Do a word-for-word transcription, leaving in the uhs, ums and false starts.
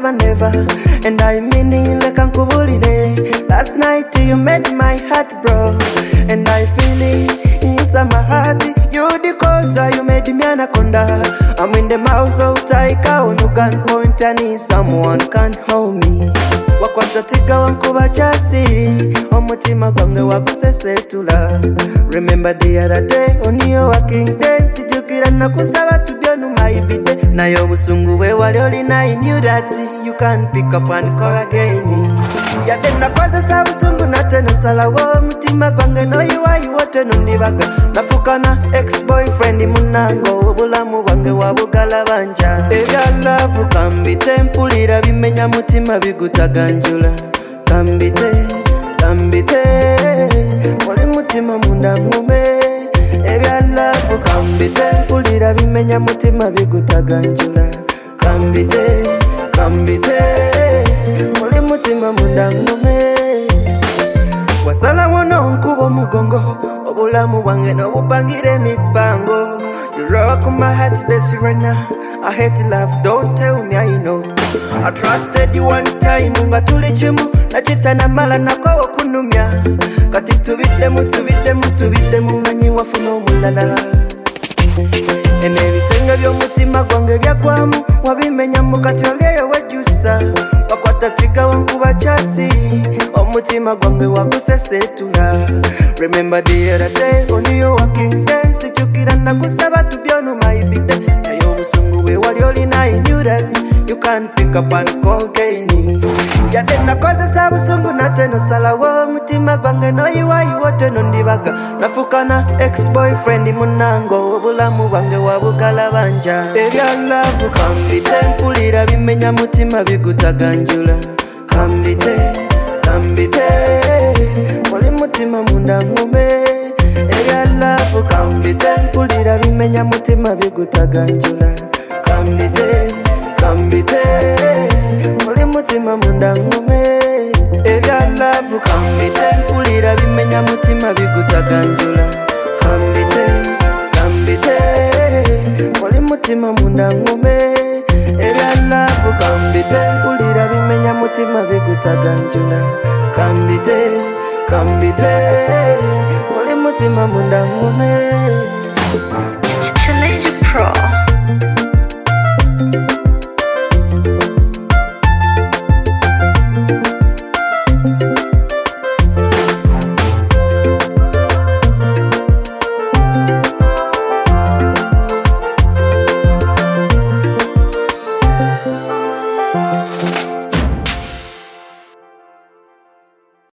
never, never. And I mean it like I'm kubulide. Last night you made my heart bro. And I feel it inside my heart. You the cause you made me anaconda. I'm in the mouth of Taika. You can point and need someone can hold me. Wakwatatiga wankuba chasi. Omutima gwange wakusesetula. Remember the other day on your working day. Sijukira nakusaba tubyonu maibide. Na yo busungu we wali olina. I knew that you can pick up and call again. Yade nakwaza sa busungu na tena salawo. Mutima gwange no yiwa yiwote nundibaga. Nafukana ex-boyfriend munango. Obulamu bwange wabugala banja. Ebya love kambite mpulira bimenya mutima bigutaganjula. Kambite, kambite Moli mutima munda ngume. Ebya love kambite mpulira bimenya mutima bigutaganjula. Kambite, kambite Moli mutima munda ngume. Wasala wono nkubo mugongo. Obulamu bwange no bupangire mipango. You rock my heart best right now. I hate love, don't tell me I know. I trusted you one time, unga tulichimu. Nachita na mala na kwa wakunumia. Kati tubite mu, tubite mu, tubite mu. Manyi wafuno mulala. Ene bisenga byo mutima gwange bya kwamu. Wabimenya mukati olyeyo wejusa. Wakwatatiga wankuba chasi. Omutima gwange wakusesetula. Remember the other day on your working day. Sijukira na kusaba tubyonu maibide. Ayo busungu we wali olina. I knew that you can pick up and call again. Yade nakoze sa busungu na teno salawo. Mutima gwange no yiwa yiwote nundibaga. Nafukana ex-boyfriend munango. Obulamu bwange wabugala banja. Ebya love kambite mpulira bimenya mutima bigutaganjula. Kambite, kambite Moli mutima munda ngume. Ebya love kambite mpulira bimenya mutima bigutaganjula. Kambite, kambite Moli mutima munda ngume. Ebya love kambite mpulira bimenya mutima bigutaganjula. Kambite, kambite Moli mutima munda ngume. Ebya love kambite mpulira bimenya mutima bigutaganjula. Kambite, kambite Moli mutima munda ngume.